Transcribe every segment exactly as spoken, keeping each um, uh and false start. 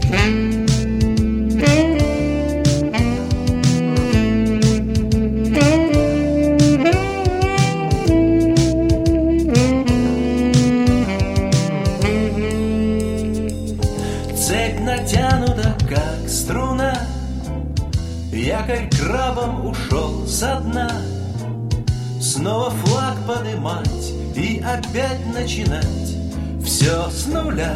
Цепь натянута, как струна, якорь крабом ушел со дна. Снова флаг подымать и опять начинать все с нуля.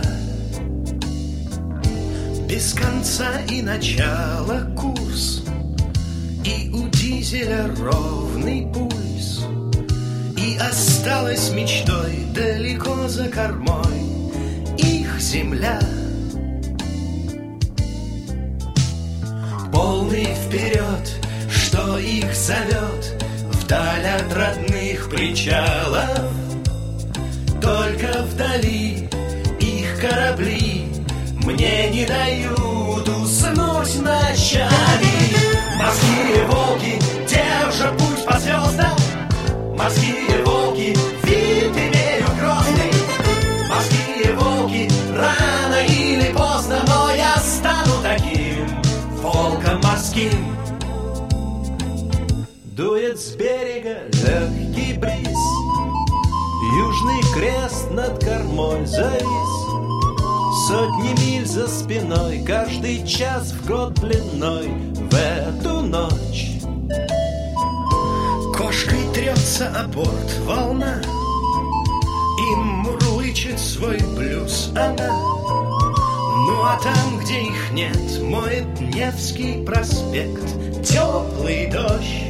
Без конца и начала курс, и у дизеля ровный пульс, и осталась мечтой далеко за кормой их земля. Полный вперед, что их зовет вдаль от родных причалов. Только вдали их корабли мне не дают уснуть ночами. Морские волки держат путь по звездам, морские волки вид имеют грозный. Морские волки рано или поздно, но я стану таким волком морским. Дует с берега легкий бриз, южный крест над кормой завис. Сотни миль за спиной, каждый час в год длиной в эту ночь. Кошкой трется о борт волна, и мурлычет свой блюз она. Ну а там, где их нет, моет Невский проспект теплый дождь.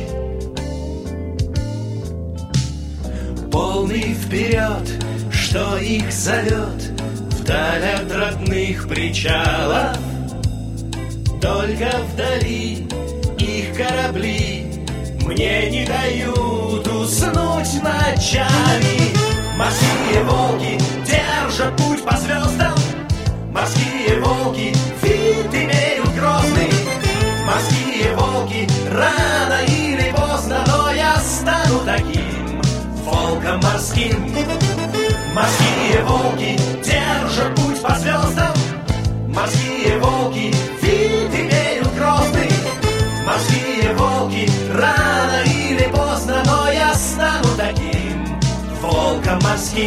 Полный вперед, что их зовет вдаль от родных причалов. Только вдали их корабли мне не дают уснуть ночами. Морские волки держат путь по звездам, морские волки вид имеют грозный. Морские волки рано или поздно, но я стану таким волком морским. Морские волки держат путь по звездам, морские волки вид имеют грозный. Морские волки рано или поздно, но я стану таким волком морским.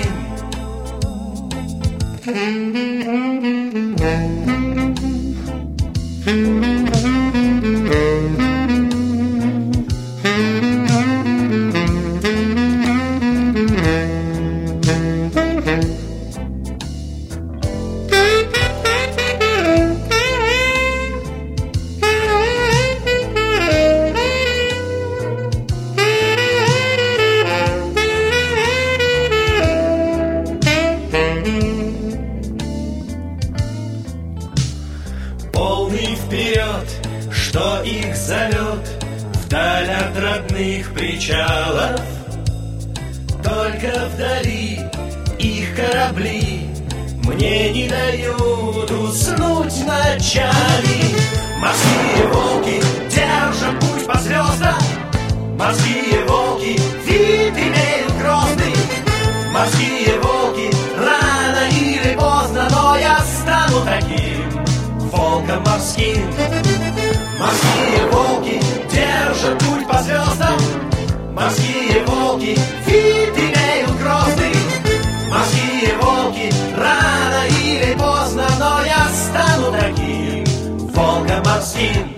Полный вперед, что их зовет вдаль от родных причалов. Только вдали их корабли мне не дают уснуть ночами. Морские волки держат путь по звездам, морские волки вид имеют грозный. Морские волки рано или поздно, но я стану таким волком морским. Морские волки держат путь по звездам, морские волки вид имеют грозный. Морские волки рано или поздно, но я стану таким волком морским.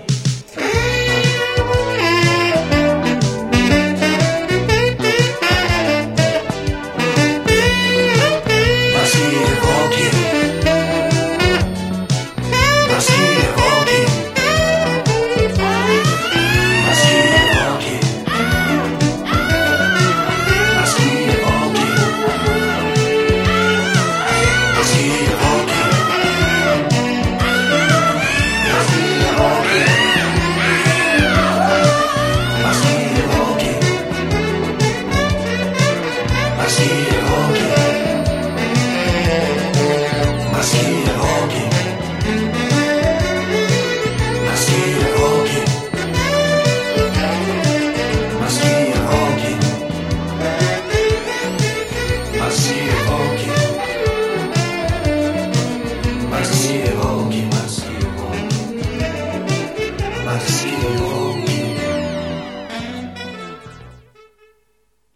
Морские волки.